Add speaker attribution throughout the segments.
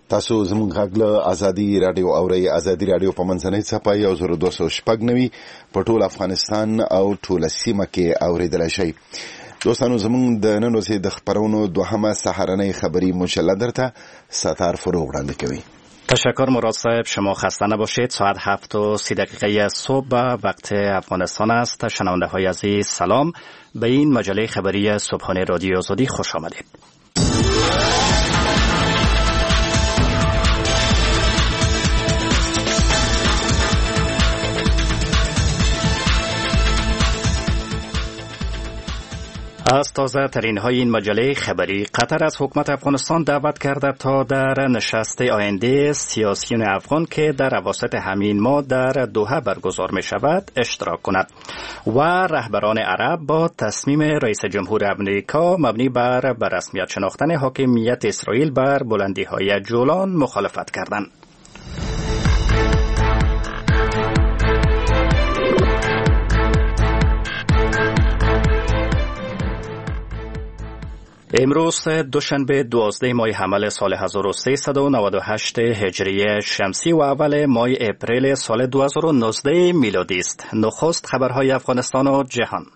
Speaker 1: تاسو زموږ غږ له ازادي رادیو اورئ. ازادي رادیو په منځنۍ څپه 1290 په ټول افغانستان او ټول سیمه کې اوریدل شي. دوستانو زموږ د نن ورځې د خبرونو دوهمه سهارنۍ خبری مجله درته ستار فروغ وړاندې کوي.
Speaker 2: تشکر مراد صاحب، شما خسته نباشید. ساعت 7:30 صبح وقت افغانستان است. شنونده های عزیز سلام، به این مجله خبری صبحانه رادیو آزادی خوش آمدید. از تازه ترین های این مجله خبری، قطر از حکومت افغانستان دعوت کرده تا در نشست آینده سیاسیون افغان که در اواسط همین ماه در دوحه برگزار می شود اشتراک کند و رهبران عرب با تصمیم رئیس جمهور امریکا مبنی بر رسمیت شناختن حاکمیت اسرائیل بر بلندی های جولان مخالفت کردند. امروز دوشنبه 12 ماه حمل سال 1398 هجری شمسی و اول ماه اپریل سال 2019 میلادی است. نخست خبرهای افغانستان و جهان.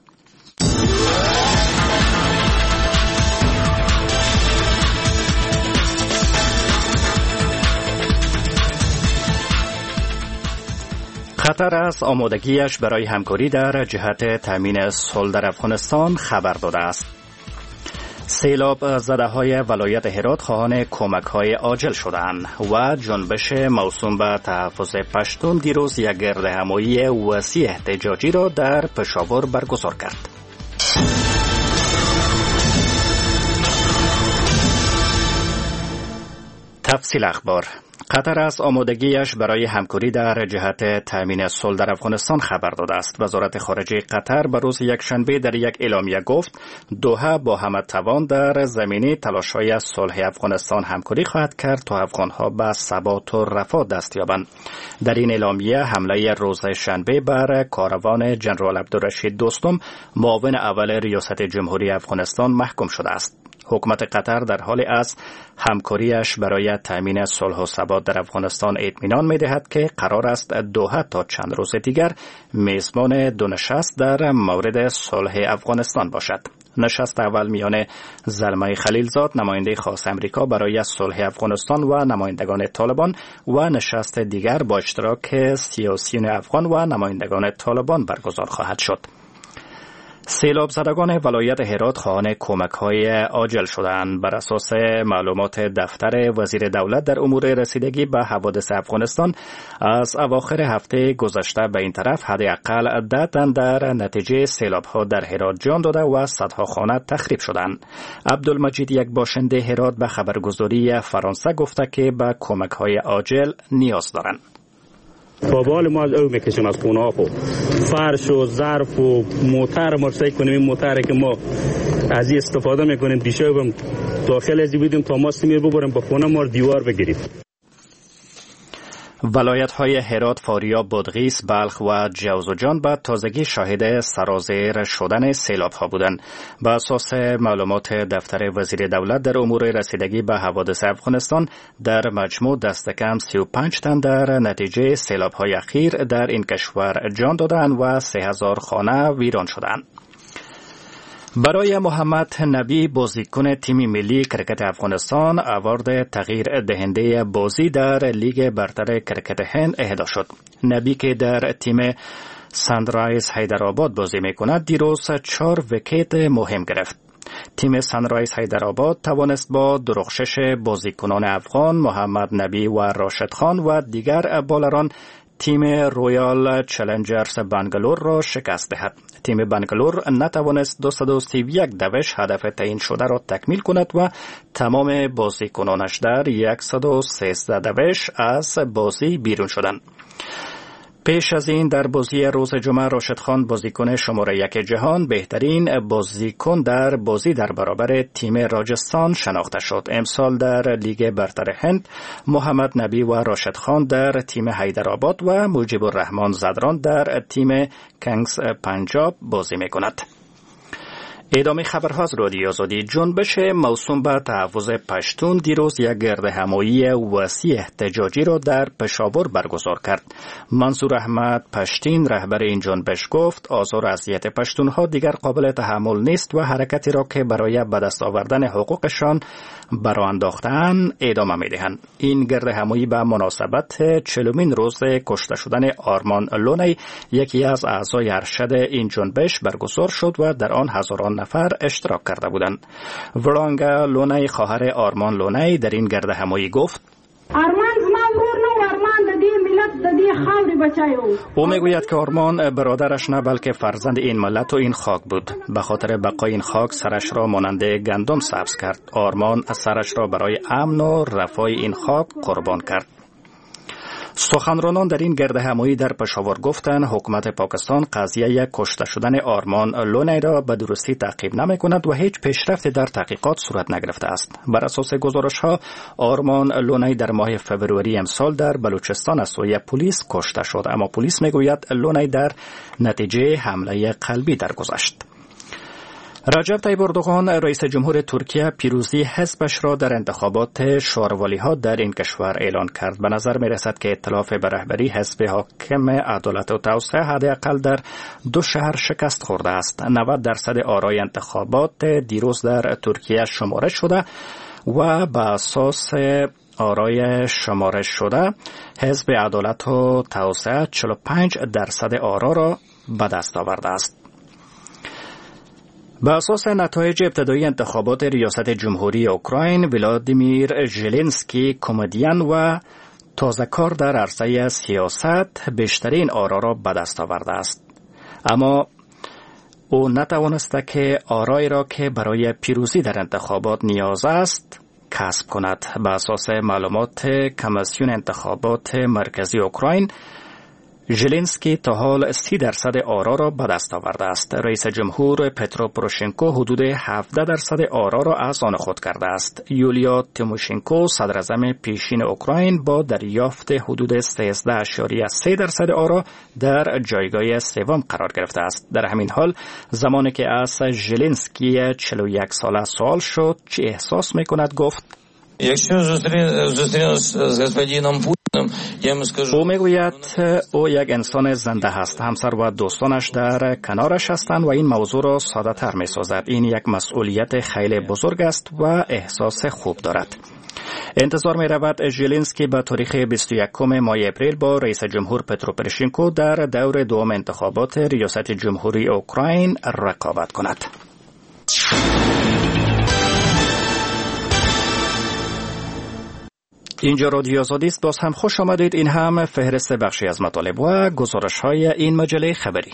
Speaker 2: قطر از آمادگیش برای همکاری در جهت تامین صلح در افغانستان خبر داده است. سیلاب زده های ولایت هرات خواهان کمک های عاجل شدند و جنبش موسوم به تحفظ پشتون دیروز یک گردهمایی وسیع احتجاجی را در پشاور برگزار کرد. تفصیل اخبار. قطر از آمادگیش برای همکاری در جهت تامین صلح در افغانستان خبر داده است. وزارت خارجه قطر به روز یکشنبه در یک اعلامیه گفت دوحه با همه توان در زمینه تلاش‌های صلح افغانستان همکاری خواهد کرد تا افغان‌ها به ثبات و رفاه دست یابند. در این اعلامیه حمله روز شنبه بر کاروان جنرال عبدالرشید دوستم معاون اول ریاست جمهوری افغانستان محکوم شده است. حکومت قطر در حال از همکاریش برای تامین صلح و ثبات در افغانستان اطمینان می‌دهد که قرار است دوحه تا چند روز دیگر میزبان دو نشست در مورد صلح افغانستان باشد. نشست اول میان زلمه خلیلزاد نماینده خاص امریکا برای صلح افغانستان و نمایندگان طالبان و نشست دیگر با اشتراک سیاسیون افغان و نمایندگان طالبان برگزار خواهد شد. سیلاب زدگان ولایت هرات خواهان کمک‌های عاجل شدند. بر اساس معلومات دفتر وزیر دولت در امور رسیدگی به حوادث افغانستان، از اواخر هفته گذشته به این طرف حداقل 10 تن در نتیجه سیلاب‌ها در هرات جان داده و صدها خانه تخریب شدند. عبدالمجید، یک باشنده هرات، به خبرگزاری فرانسه گفته که به کمک‌های عاجل نیاز دارند.
Speaker 3: بابال ما از او میکشیم از خونه ها، فرش و ظرف و موتر مرسای کنیم. این موتر که ما از این استفاده میکنیم دیشب داخل ازی بودیم تا ما سیمیر ببریم به خونه ما دیوار بگیریم.
Speaker 2: ولایت های هرات، فاریاب، بادغیس، بلخ و جوزجان به تازگی شاهد سرازیر شدن سیلاب ها بودند. به اساس معلومات دفتر وزیر دولت در امور رسیدگی به حوادث افغانستان، در مجموع دست کم 35 تن در نتیجه سیلاب های اخیر در این کشور جان دادند و 3000 خانه ویران شدند. برای محمد نبی، بازیکن تیم ملی کرکت افغانستان، اوارد تغییر دهنده بازی در لیگ برتر کرکت هند اهدا شد. نبی که در تیم سانرایز حیدرآباد بازی می‌کند، دیروز 4 ویکت مهم گرفت. تیم سانرایز حیدرآباد توانست با درخشش بازیکنان افغان محمد نبی و راشد خان و دیگر بالران تیم رویال چالنجرز بنگلور را شکست دهد. تیم بنگلور نتوانست 231 دوش هدف تعیین شده را تکمیل کند و تمام بازیکنانش در 113 دوش از بازی بیرون شدند. پیش از این در بازی روز جمعه راشد خان، بازیکن شماره 1 جهان، بهترین بازیکن در بازی در برابر تیم راجستان شناخته شد. امسال در لیگ برتر هند، محمد نبی و راشد خان در تیم حیدرآباد و مجیب الرحمن زدران در تیم کنگز پنجاب بازی می‌کند. ادامه خبرها از رادیو آزادی. جنبش موسوم به تحفظ پشتون دیروز یک گردهمایی وسیع احتجاجی را در پشاور برگزار کرد. منصور احمد پشتین رهبر این جنبش گفت آزار و اذیت پشتونها دیگر قابل تحمل نیست و حرکتی را که برای به دست آوردن حقوقشان برآ انداخته‌اند ادامه می‌دهند. این گردهمایی به مناسبت 40مین روز کشته شدن آرمان لونی یکی از اعضای ارشد این جنبش برگزار شد و در آن هزاران نفر اشتراک کرده بودند. ورانگا لونی خواهر آرمان لونی در این گردهمایی گفت
Speaker 4: آرمان زما ورور نه، آرمان د دې ملت د دې خاورې بچایو.
Speaker 2: او میگوید که آرمان برادرش نه بلکه فرزند این ملت و این خاک بود. به خاطر بقای این خاک سرش را مانند گندم سبز کرد. آرمان سرش را برای امن و رفاه این خاک قربان کرد. سخنرانان در این گردهمایی در پشاور گفتند حکومت پاکستان قضیه کشته شدن آرمان لونی را به درستی تعقیب نمی‌کند و هیچ پیشرفتی در تحقیقات صورت نگرفته است. بر اساس گزارش‌ها آرمان لونی در ماه فوریه امسال در بلوچستان از سوی پلیس کشته شد، اما پلیس میگوید لونی در نتیجه حمله قلبی درگذشت. رجب طیب اردوغان رئیس جمهور ترکیه پیروزی حزبش را در انتخابات شورولی‌ها در این کشور اعلان کرد. به نظر می رسد که ائتلاف به رهبری حزب حاکم عدالت و توسعه حداقل در 2 شهر شکست خورده است. 90% آرای انتخابات دیروز در ترکیه شمارش شده و به اساس آرای شمارش شده حزب عدالت و توسعه 45% آرا را به دست آورده است. به اساس نتایج ابتدایی انتخابات ریاست جمهوری اوکراین، ولادیمیر ژلنسکی کمدین و تازه‌کار در عرصه سیاست بیشترین آرا را به دست آورده است، اما او نتوانسته که آرایی را که برای پیروزی در انتخابات نیاز است کسب کند. به اساس معلومات کمیسیون انتخابات مرکزی اوکراین، ژلنسکی تا حال 30% آرا را به دست آورده است. رئیس جمهور پترو پوروشنکو حدود 17% آرا را از آن خود کرده است. یولیا تیموشنکو صدراعظم پیشین اوکراین با دریافت حدود 13.3% آرا در جایگاه سوم قرار گرفته است. در همین حال زمانی که از ژلنسکی 41 ساله سوال شد چه احساس می‌کند گفت او میگوید او یک انسان زنده است. همسر و دوستانش در کنارش هستند و این موضوع را ساده تر می سازد. این یک مسئولیت خیلی بزرگ است و احساس خوب دارد. انتظار می رود ژلنسکی به تاریخ 21 ماه اپریل با رئیس جمهور پترو پوروشنکو در دور دوم انتخابات ریاست جمهوری اوکراین رقابت کند. اینجا رادیو آزادی است. باز هم خوش آمدید. این هم فهرست بخشی از مطالب و گزارش‌های این مجله خبری.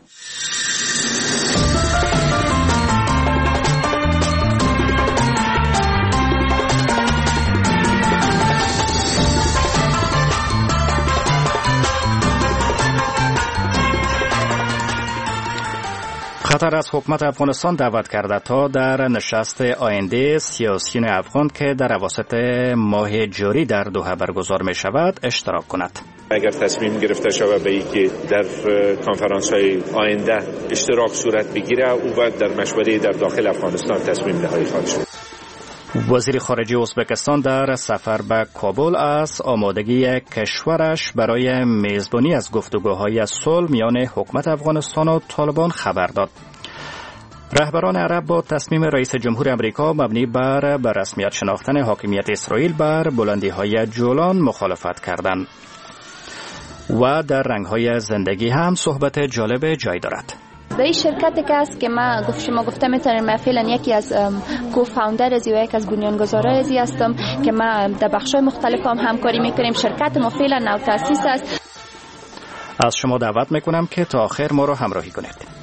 Speaker 2: قطر از حکومت افغانستان دعوت کرده تا در نشست آینده سیاسیون افغان که در اواسط ماه جاری در دوحه برگزار می شود اشتراک کند.
Speaker 5: اگر تصمیم گرفته شود به اینکه در کنفرانس های آینده اشتراک صورت بگیره، او باید در مشوره در داخل افغانستان تصمیم نهایی خواهد شد.
Speaker 2: وزیر خارجه ازبکستان در سفر به کابل از آمادگی کشورش برای میزبانی از گفتگوهای صلح میان حکومت افغانستان و طالبان خبر داد. رهبران عرب با تصمیم رئیس جمهور امریکا مبنی بر رسمیت شناختن حاکمیت اسرائیل بر بلندی‌های جولان مخالفت کردند و در رنگ‌های زندگی هم صحبت جالب جای دارد.
Speaker 6: در این شرکتی که است که شما گفته میتونید من فعلا یکی از کوفاوندر از یک از بنیانگذارای ازی هستم که ما در بخش‌های مختلف هم همکاری میکنیم. شرکت ما فعلا نو تأسیس است.
Speaker 2: از شما دعوت میکنم که تا آخر ما رو همراهی کنید.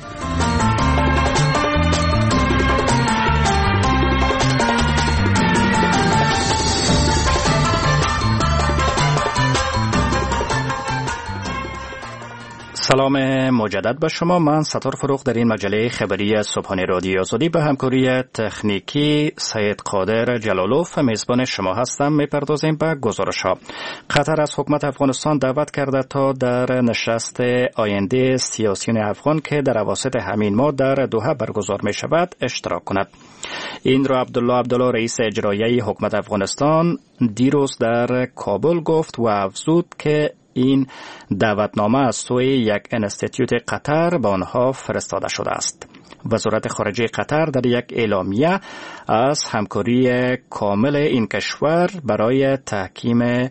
Speaker 2: سلام مجدد به شما. من ستار فروغ در این مجله خبری صبحانه رادیو آزادی به همکاری تکنیکی سید قادر جلالوف میزبان شما هستم. میپردازیم به گزارش‌ها. قطر از حکومت افغانستان دعوت کرده تا در نشست آینده سیاسیون افغان که در اواسط همین ماه در دوحه برگزار می شود اشتراک کند. این را عبدالله رئیس اجرایی حکومت افغانستان دیروز در کابل گفت و افزود که این دعوتنامه از سوی یک انستیتیوت قطر به آنها فرستاده شده است. وزارت خارجه قطر در یک اعلامیه از همکاری کامل این کشور برای تحکیم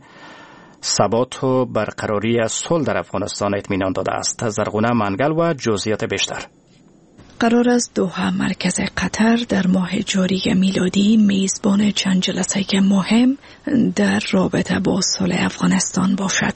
Speaker 2: ثبات و برقراری صلح در افغانستان اطمینان داده است. زرغونه منگل و جزئیات بیشتر.
Speaker 7: قرار است دوحه مرکز قطر در ماه جاری میلادی میزبان چند جلسه مهم در رابطه با صلح افغانستان باشد.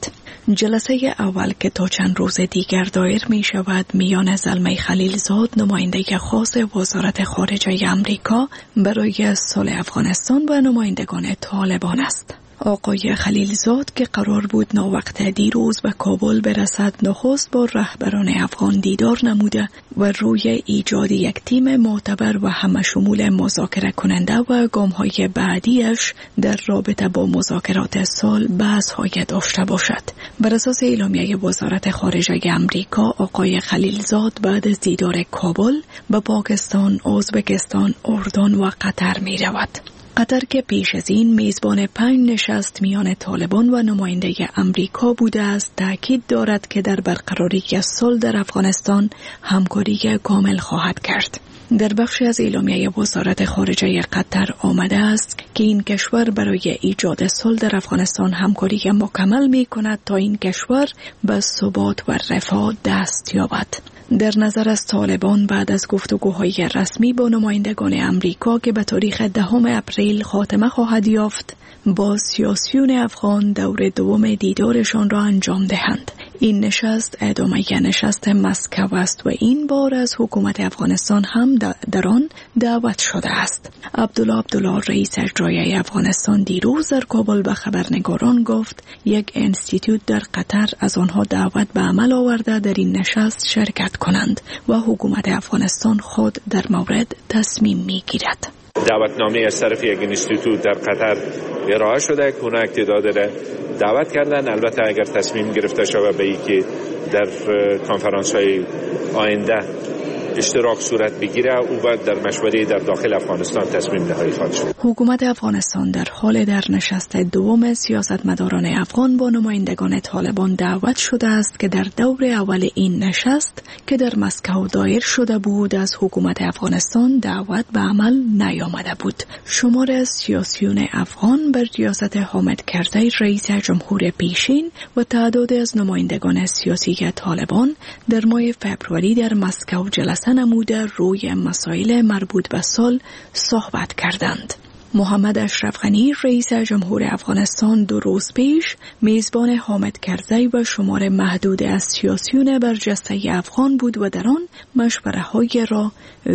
Speaker 7: جلسه اول که تا چند روز دیگر دایر می شود میان زلمه خلیلزاد نماینده خاص وزارت خارجه امریکا برای صلح افغانستان و نمایندگان طالبان است. آقای خلیلزاد که قرار بود ناوقت دیروز به کابل برسد نخست با رهبران افغان دیدار نموده و روی ایجاد یک تیم معتبر و همشمول مذاکره کننده و گام‌های بعدیش در رابطه با مذاکرات صلح بحث‌های داشته باشد. بر اساس اعلامیه وزارت خارجه امریکا آقای خلیلزاد بعد از دیدار کابل به پاکستان، ازبکستان، اردن و قطر می رود. قطر که پیش از این میزبان 5 نشست میان طالبان و نماینده امریکا بوده است تاکید دارد که در برقراری صلح در افغانستان همکاری کامل خواهد کرد. در بخشی از اعلامیه وزارت خارجه قطر آمده است که این کشور برای ایجاد صلح در افغانستان همکاری مکمل می کند تا این کشور به ثبات و رفاه دست یابد. در نظر از طالبان بعد از گفتگوهای رسمی با نمایندگان امریکا که به تاریخ 10 اپریل خاتمه خواهد یافت، با سیاسیون افغان دور دوم دیدارشان را انجام دهند. این نشست ادامه نشست مسکو است و این بار از حکومت افغانستان هم در آن دعوت شده است. عبدالله رئیس اجرایی افغانستان دیروز در کابل به خبرنگاران گفت یک انستیتیوت در قطر از آنها دعوت به عمل آورده در این نشست شرکت کنند و حکومت افغانستان خود در مورد تصمیم میگیرد.
Speaker 5: دعوتنامه از طرف یک انستیتوت در قطر ارائه شده که اونا تعداد دعوت کردن. البته اگر تصمیم گرفته شود به اینکه در کنفرانس های آینده اشتراک صورت بگیره او بعد در مشوره در داخل افغانستان تصمیم نهایی خواهد شد.
Speaker 7: حکومت افغانستان در حال در نشست دوم سیاستمداران افغان با نمایندگان طالبان دعوت شده است که در دور اول این نشست که در مسکو دایر شده بود از حکومت افغانستان دعوت به عمل نیامده بود. شمار از سیاسیون افغان بر ریاست حامد کرزی رئیس جمهور پیشین و تعداد از نمایندگان سیاسی طالبان در ماه فوریه در مسکو جلسه نموده روی مسائل مربوط به صلح صحبت کردند. محمد اشرف غنی رئیس جمهور افغانستان 2 روز پیش میزبان حامد کرزی و شمار محدود از سیاسیون برجسته افغان بود و در آن مشوره‌های را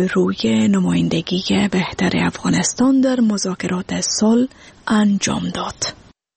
Speaker 7: روی نمایندگی بهتر افغانستان در مذاکرات صلح انجام داد.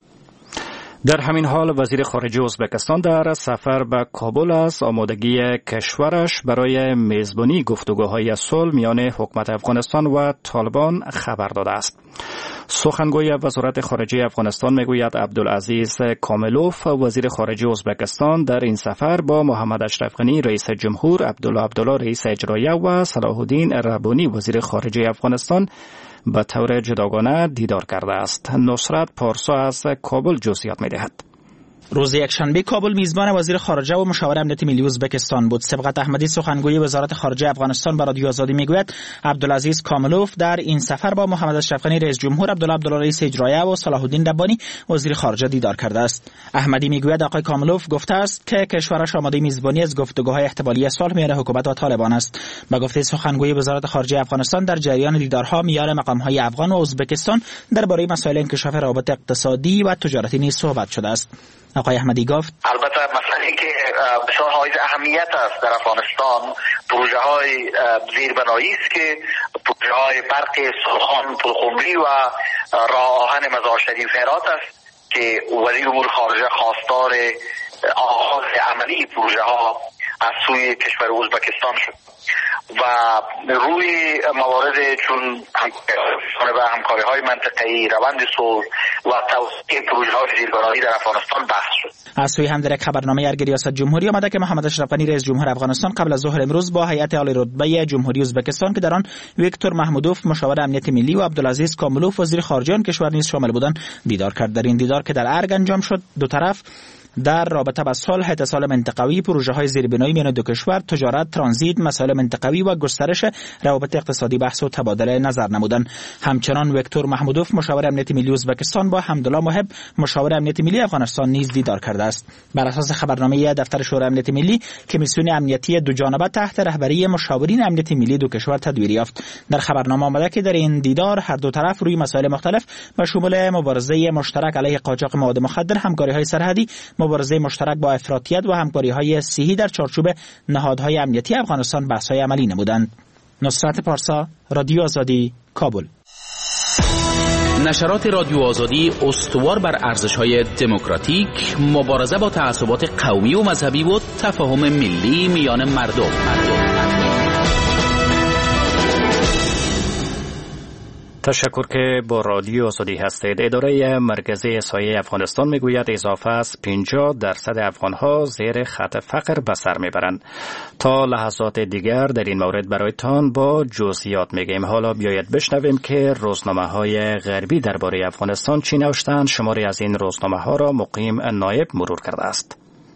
Speaker 2: در همین حال وزیر خارجه ازبکستان در سفر به کابل است آمادگی کشورش برای میزبانی گفتگوهای صلح میان حکومت افغانستان و طالبان خبر داده است. سخنگوی وزارت خارجه افغانستان میگوید عبدالعزیز کاملوف وزیر خارجه ازبکستان در این سفر با محمد اشرف غنی رئیس جمهور، عبدالله رئیس اجرایی و صلاح الدین ربانی وزیر خارجه افغانستان به طور جداگانه دیدار کرده است. نصرت پارسا از کابل جزئیات می‌دهد.
Speaker 8: روز یکشنبه کابل میزبان وزیر خارجه و مشاور امنیت ملی ازبکستان بود. سبقت احمدی سخنگوی وزارت خارجه افغانستان به رادیو آزادی میگوید عبدالعزیز کاملوف در این سفر با محمد اشرف غنی رئیس جمهور، عبدالله رئیس اجرایی و صلاح الدین ربانی وزیر خارجه دیدار کرده است. احمدی میگوید آقای کاملوف گفته است که کشورش آماده میزبانی از گفتگوهای احتمالی صلح میان حکومت و طالبان است. به گفته سخنگوی وزارت خارجه افغانستان در جریان دیدارها میان مقامهای افغان و ازبکستان درباره مسائل انکشاف روابط اقتصادی و تجارتی نیز صحبت شده است. آقای احمدی گفت
Speaker 9: البته مسئله که بسیار حائز اهمیت است در افغانستان پروژه های زیربنایی است که پروژه های برق سرخان پلخمری و راه آهن مزار شریف هرات است که وزیر امور خارجه خواستار آغاز عملی پروژه ها از سوی کشور ازبکستان شد و روی موارد چون همکاری‌های منطقه‌ای، روند صلح و توسعه پروژه‌های زیربنایی در افغانستان بحث شد.
Speaker 8: از سوی هم در یک خبرنامه ارگ ریاست جمهوری آمده که محمد اشرف غنی رئیس جمهور افغانستان قبل از ظهر امروز با هیئت عالی رتبه جمهوری ازبکستان که در آن ویکتور محمودوف مشاور امنیت ملی و عبدالعزیز کاملوف وزیر خارجه آن کشور نیز شامل بودند دیدار کرد. در این دیدار که در ارگ انجام شد، دو طرف در رابطه با صلح، اتصال منطقوی، پروژه‌های زیربنایی میان دو کشور، تجارت، ترانزیت، مسائل منطقوی و گسترش روابط اقتصادی بحث و تبادل نظر نمودند. همچنان ویکتور محمودوف مشاور امنیت ملی ازبکستان با حمدالله محب مشاور امنیت ملی افغانستان نیز دیدار کرده است. بر اساس خبرنامه دفتر شورای امنیت ملی، کمیسیون امنیتی دو جانبه تحت رهبری مشاورین امنیت ملی دو کشور تدویر یافت. در خبرنامه آمده که در این دیدار هر دو طرف روی مسائل مختلف به شمول مبارزه مشترک علیه قاچاق مواد مخدر، همکاری‌های سرحدی، مبارزه مشترک با افراطیت و همکاری‌های صحی در چارچوب نهادهای امنیتی افغانستان بحث‌های عملی نمودند. نصرت پارسا، رادیو آزادی، کابل.
Speaker 10: نشرات رادیو آزادی استوار بر ارزش‌های دموکراتیک، مبارزه با تعصبات قومی و مذهبی و تفاهم ملی میان مردم.
Speaker 2: تشکر که با رادیو آزادی هستید. اداره مرکزی احصایه افغانستان میگوید اضافه از 50% افغانها زیر خط فقر به سر میبرند. تا لحظات دیگر در این مورد برایتان با جزئیات میگیم. حالا بیایید بشنویم که روزنامه‌های غربی درباره افغانستان چی نوشتند. شماری از این روزنامه‌ها را مقیم نایب مرور کرده است.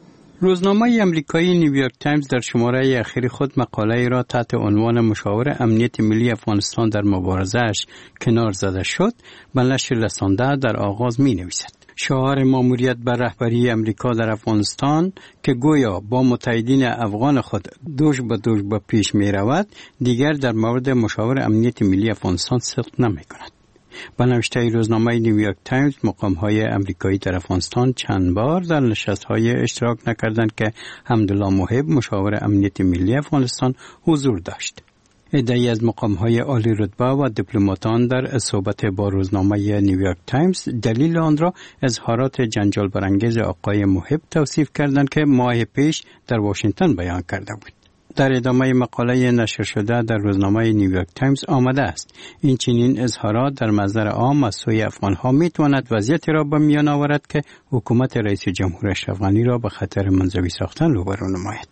Speaker 11: روزنامه آمریکایی نیویورک تایمز در شماره اخیر خود مقاله را تحت عنوان مشاور امنیت ملی افغانستان در مبارزه‌اش کنار زده شد به نشر رسانده در آغاز می نویسد: شعار ماموریت بر رهبری امریکا در افغانستان که گویا با متحدین افغان خود دوش به پیش می رود، دیگر در مورد مشاور امنیت ملی افغانستان صدق نمی کند. به نوشته روزنامه نیویورک تایمز، مقام‌های امریکایی در افغانستان چند بار در نشست‌های اشتراک نکردند که حمدالله محب مشاور امنیت ملی افغانستان حضور داشت. عده‌ای از مقام‌های عالی رتبه و دیپلماتان در صحبت با روزنامه نیویورک تایمز دلیل آن را اظهارات جنجال برانگیز آقای محب توصیف کردند که ماه پیش در واشنگتن بیان کرده بود. در ادامه مقاله نشر شده در روزنامه نیویورک تایمز آمده است: این چنین اظهارات در منظر عام از سوی افغانها میتواند وضعیتی را به میان آورد که حکومت رئیس جمهور اشرف غنی را به خطر منزوی ساختن روبرو نماید.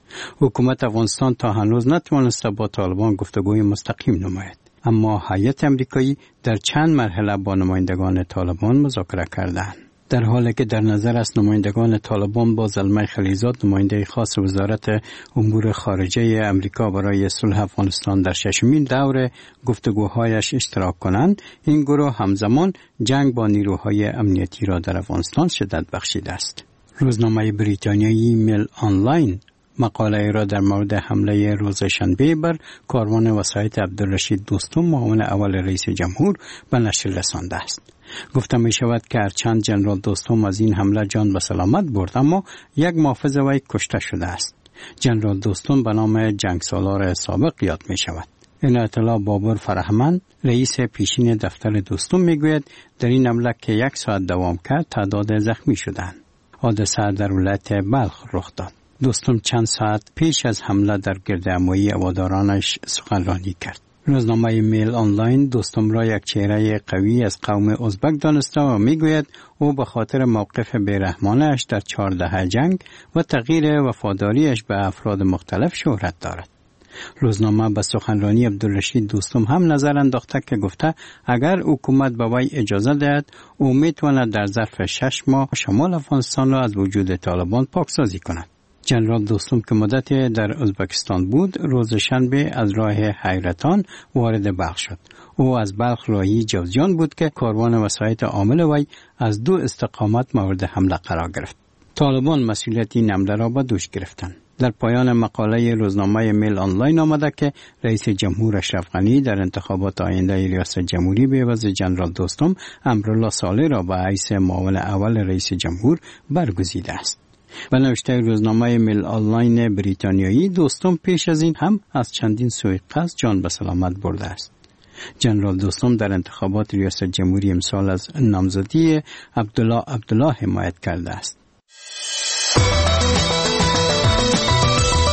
Speaker 11: حکومت افغانستان تا هنوز نتوانسته با طالبان گفتگوی مستقیم نماید، اما هیئت امریکایی در چند مرحله با نمایندگان طالبان مذاکره کردند. در حالی که در نظر است نمایندگان طالبان با زلمه خلیزاد، نماینده خاص وزارت امور خارجه امریکا برای صلح افغانستان، در ششمین دور گفتگوهایش اشتراک کنند، این گروه همزمان جنگ با نیروهای امنیتی را در افغانستان شدت بخشیده است. روزنامه بریتانیایی میل آنلاین مقاله را در مورد حمله روز شنبه بر کاروان وسایط عبدالرشید دوستم، معاون اول رئیس جمهور، به نشر رسانده است. گفته می شود که هرچند جنرال دوستم از این حمله جان به سلامت برد، اما یک محافظ وی کشته شده است. جنرال دوستم به نام جنگسالار سابق یاد می شود. این اطلاع بابر فرهمند، رئیس پیشین دفتر دوستم، می گوید در این حمله که 1 ساعت دوام کرد تعداد زخمی شدند. حادثه در ولایت بلخ رخ داد. دوستم چند ساعت پیش از حمله در گردهمایی هوادارانش سخنرانی کرد. روزنامه میل آنلاین دوستم را یک چهره قوی از قوم ازبک دانسته و میگوید او به خاطر موقف بیرحمانه‌اش در 4 دهه جنگ و تغییر وفاداریش به افراد مختلف شهرت دارد. روزنامه به سخنرانی عبدالرشید دوستم هم نظر انداخته که گفته اگر حکومت به وی اجازه دهد، او میتواند در ظرف 6 ماه شمال افغانستان را از وجود طالبان پاکسازی کند. جنرال دوستم که مدتی در ازبکستان بود، روز شنبه از راه حیرتان وارد بلخ شد. او از بلخ راهی جوزجان بود که کاروان وسایط عامل وی از 2 استقامت مورد حمله قرار گرفت. طالبان مسئولیت این حمله را به دوش گرفتند. در پایان مقاله روزنامه میل آنلاین آمده که رئیس جمهور اشرف غنی در انتخابات آینده ریاست جمهوری به عوض جنرال دوستم، امرالله صالح را به حیث معاون اول رئیس جمهور برگزیده است. به نوشته روزنامه میل آنلاین بریتانیایی، دوستم پیش از این هم از چندین سوء قصد جان به سلامت برده است. جنرال دوستم در انتخابات ریاست جمهوری امسال از نامزدی عبدالله حمایت کرده است.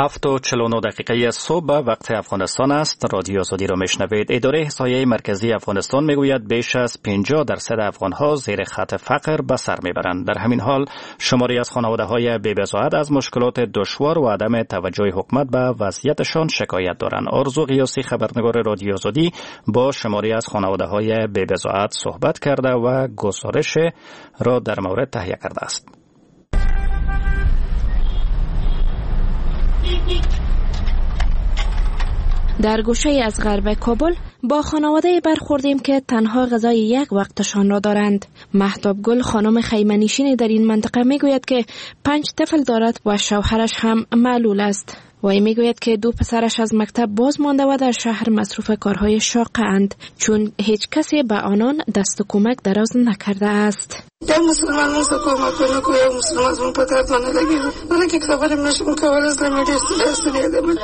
Speaker 2: 7:49 صبح وقت افغانستان است. رادیو آزادی را میشنوید. اداره احصایه مرکزی افغانستان میگوید بیش از 50% افغانها زیر خط فقر به سر میبرند. در همین حال شماری از خانواده‌های بی‌بضاعت از مشکلات دشوار و عدم توجه حکومت به وضعیتشان شکایت دارند. آرزو قیاسی خبرنگار رادیو آزادی با شماری از خانواده‌های بی‌بضاعت صحبت کرده و گزارش را در مورد تهیه کرده است.
Speaker 12: در گوشه از غرب کابل با خانواده برخوردیم که تنها غذای یک وقتشان را دارند. مهتاب گل خانم خیمه‌نشین در این منطقه میگوید که 5 طفل دارد و شوهرش هم معلول است. وی میگوید که 2 پسرش از مکتب باز مانده و در شهر مصروف کارهای شاقه اند چون هیچ کسی به آنان دست و کمک دراز نکرده است.
Speaker 13: در مسلمان کمک کنه که یا مسلمان از اون پترت منه لگیده من که خبرم نشم که اول از نمیده استریده من.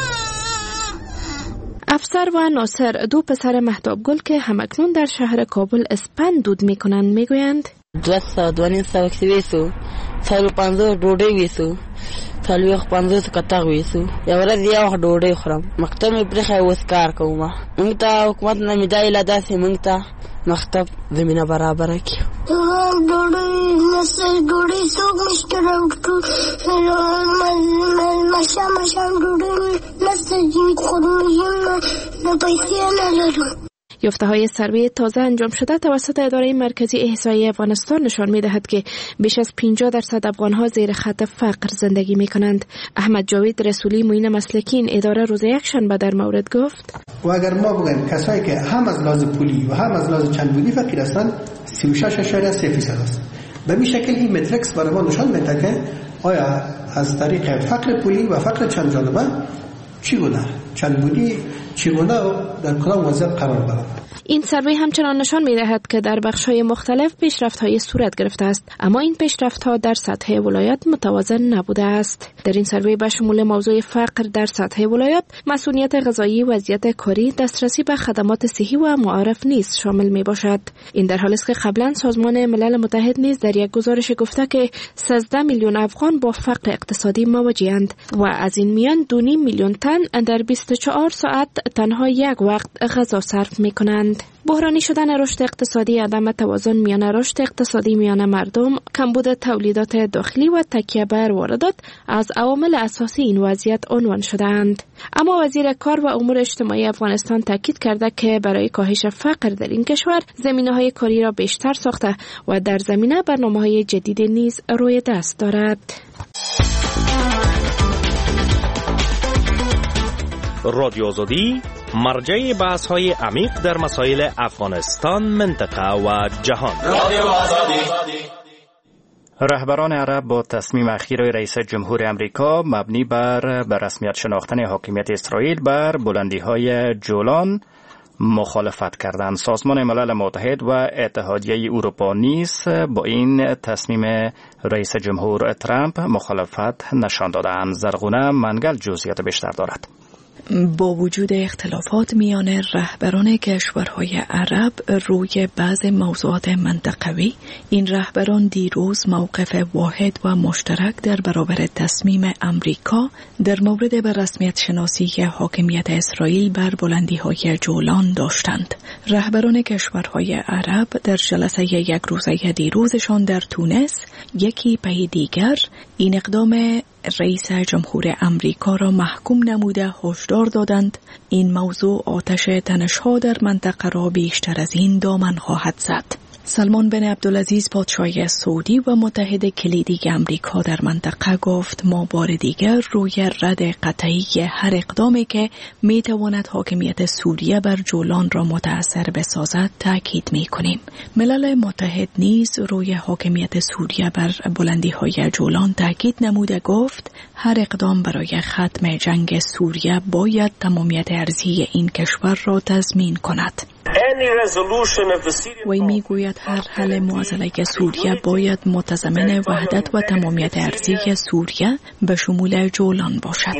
Speaker 12: افسر و ناصر 2 پسر مهتاب گل که همکنون در شهر کابل اسپند دود میکنند میگویند
Speaker 14: 200 سوکسی ویسو 150 ډوډۍ ویسو 150 کتغ ویسو یو ورځ یو ډوډۍ خورم مکتب مې پرېښی اوس کار کوم موږ ته حکومت نه مې دا ایله داسې موږ ته مکتب زمینه برابره کړي
Speaker 13: ډوډۍ څوک نشته راوړو مشام ډوډۍ نسته خودمون نه پیسې نه لرو.
Speaker 12: یافته‌های سروی تازه انجام شده توسط اداره مرکزی احصایه افغانستان نشان می‌دهد که بیش از 50% افغان‌ها زیر خط فقر زندگی می‌کنند. احمد جاوید رسولی معین مسلکی این اداره روز یکشنبه در مورد گفت
Speaker 15: و اگر ما بگیم کسایی که هم از لحاظ پولی و هم از لحاظ چند بودی فقیر هستند 36.3% است. به این شکل این متریکس برای ما نشان میده که آیا از طریق فقر پولی و فقر چند جانبه چگونه چند بودی چگونه در کدام وضعیت قرار دارد.
Speaker 12: این سروی همچنان نشان می‌دهد که در بخش‌های مختلف پیشرفت‌های صورت گرفته است، اما این پیشرفت‌ها در سطح ولایت متوازن نبوده است. در این سروی به شمول موضوع فقر در سطح ولایت، مسئولیت غذایی، وضعیت کاری، دسترسی به خدمات صحی و معارف نیز شامل می‌باشد. این در حالی است که قبلا سازمان ملل متحد نیز در یک گزارش گفته که 13 میلیون افغان با فقر اقتصادی مواجه‌اند و از این میان 2.5 میلیون تن در 24 ساعت تنها یک وقت غذا صرف می‌کنند. بحرانی شدن رشد اقتصادی، عدم توازن میان رشد اقتصادی میان مردم، کمبود تولیدات داخلی و تکیه بر واردات از عوامل اساسی این وضعیت عنوان شدند. اما وزیر کار و امور اجتماعی افغانستان تاکید کرده که برای کاهش فقر در این کشور زمینه‌های کاری را بیشتر ساخته و در زمینه برنامه‌های جدید نیز روی دست دارد.
Speaker 16: رادیو آزادی مرجع بحث‌های عمیق در مسائل افغانستان، منطقه و جهان. رادیو آزادی.
Speaker 2: رهبران عرب با تصمیم اخیر رئیس جمهور امریکا مبنی بر رسمیت شناختن حاکمیت اسرائیل بر بلندی‌های جولان مخالفت کردند. سازمان ملل متحد و اتحادیه اروپا نیز با این تصمیم رئیس جمهور ترامپ مخالفت نشان دادند. زرغونه منگل جزئیات بیشتر دارد.
Speaker 7: با وجود اختلافات میان رهبران کشورهای عرب روی بعض موضوعات منطقوی، این رهبران دیروز موقف واحد و مشترک در برابر تصمیم امریکا در مورد به رسمیت شناسی حاکمیت اسرائیل بر بلندی‌های جولان داشتند. رهبران کشورهای عرب در جلسه یک روزه دیروزشان در تونس یکی پی دیگر این اقدام رئیس جمهور امریکا را محکوم نموده هشدار دادند این موضوع آتش تنش‌ها در منطقه را بیشتر از این دامن خواهد زد. سلمان بن عبدالعزیز پادشاه سعودی و متحد کلیدی امریکا در منطقه گفت ما بار دیگر روی رد قطعی هر اقدامی که میتواند حاکمیت سوریه بر جولان را متأثر بسازد تاکید میکنیم. ملل متحد نیز روی حاکمیت سوریه بر بلندی‌های جولان تاکید نموده گفت هر اقدام برای ختم جنگ سوریه باید تمامیت ارضی این کشور را تضمین کند. وی میگوید هر حل معضله سوریه باید متضمن وحدت و تمامیت ارضی سوریه به شمول جولان باشد.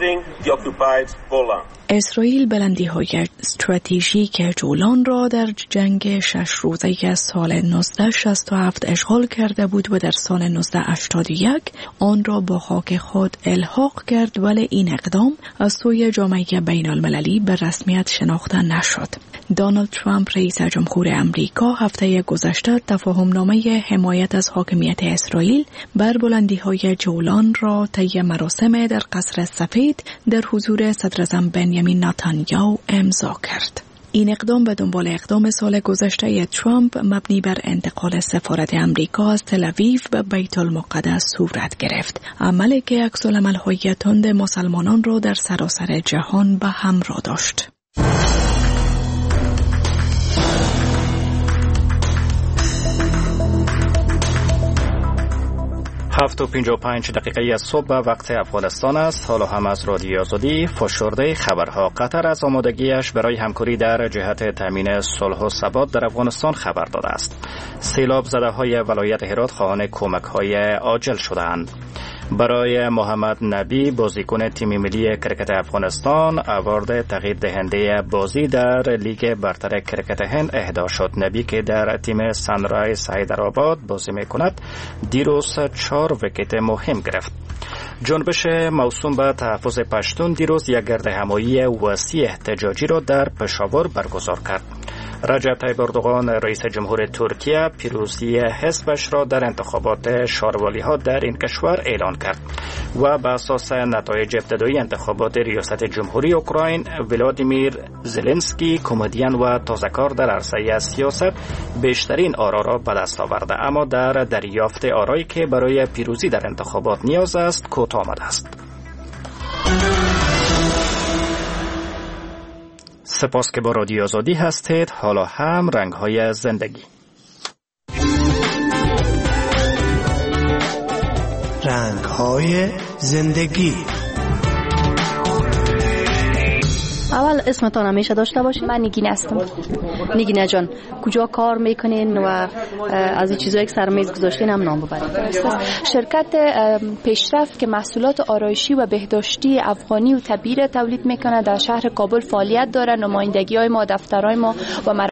Speaker 7: اسرائیل بلندی‌های استراتژیک جولان را در جنگ 6 روزه سال 1967 اشغال کرده بود و در سال 1981 آن را با خاک خود الحاق کرد، ولی این اقدام از سوی جامعه بین المللی به رسمیت شناخته نشد. دونالد ترامپ رئیس جمهور امریکا هفته گذشته تفاهمنامه حمایت از حاکمیت اسرائیل بر بلندی‌های جولان را طی مراسم در قصر سفید در حضور صدراعظم بنیامین نتانیاهو امضا کرد. این اقدام به دنبال اقدام سال گذشته ترامپ مبنی بر انتقال سفارت امریکا از تل آویو به بیت المقدس صورت گرفت، عملی که عکس‌العمل‌های تند مسلمانان را در سراسر جهان به همراه داشت.
Speaker 2: 7:55 دقیقه از صبح وقت افغانستان است. حالا هم از رادیو آزادی فشرده خبرها. قطر از آمادگیش برای همکاری در جهت تامین صلح و ثبات در افغانستان خبر داده است. سیلاب زده های ولایت هرات خواهان کمک های عاجل شدند. برای محمد نبی بازیکن تیم ملی کرکت افغانستان اوارد تغییر دهنده بازی در لیگ برتر کرکت هند اهدا شد. نبی که در تیم سنرایز حیدرآباد بازی میکند دیروز 4 ویکت مهم گرفت. جنبش موسوم به تحفظ پشتون دیروز یک گردهمایی وسیع احتجاجی را در پشاور برگزار کرد. رجب طیب اردوغان رئیس جمهور ترکیه پیروزی حزبش را در انتخابات شاروالی‌ها در این کشور اعلان کرد و بر اساس نتایج ابتدایی انتخابات ریاست جمهوری اوکراین ولادیمیر زلنسکی کمدین و تازه‌کار در عرصه سیاست بیشترین آرا را به دست آورده، اما در دریافت آرایی که برای پیروزی در انتخابات نیاز است کوتاه آمده است. سپاس که با رادیو آزادی هستید. حالا هم رنگ‌های زندگی.
Speaker 17: رنگ‌های زندگی.
Speaker 18: اول اسمتان همیشه داشته باشید.
Speaker 6: من نگین هستم.
Speaker 18: نگینه جان، کجا کار میکنین و از این چیزایی که سر میز گذاشتین هم نام ببرید.
Speaker 6: شرکت پیشرفت که محصولات آرایشی و بهداشتی افغانی و طبیعی تولید میکنه در شهر کابل فعالیت داره. نمایندگی های ما، دفترهای ما و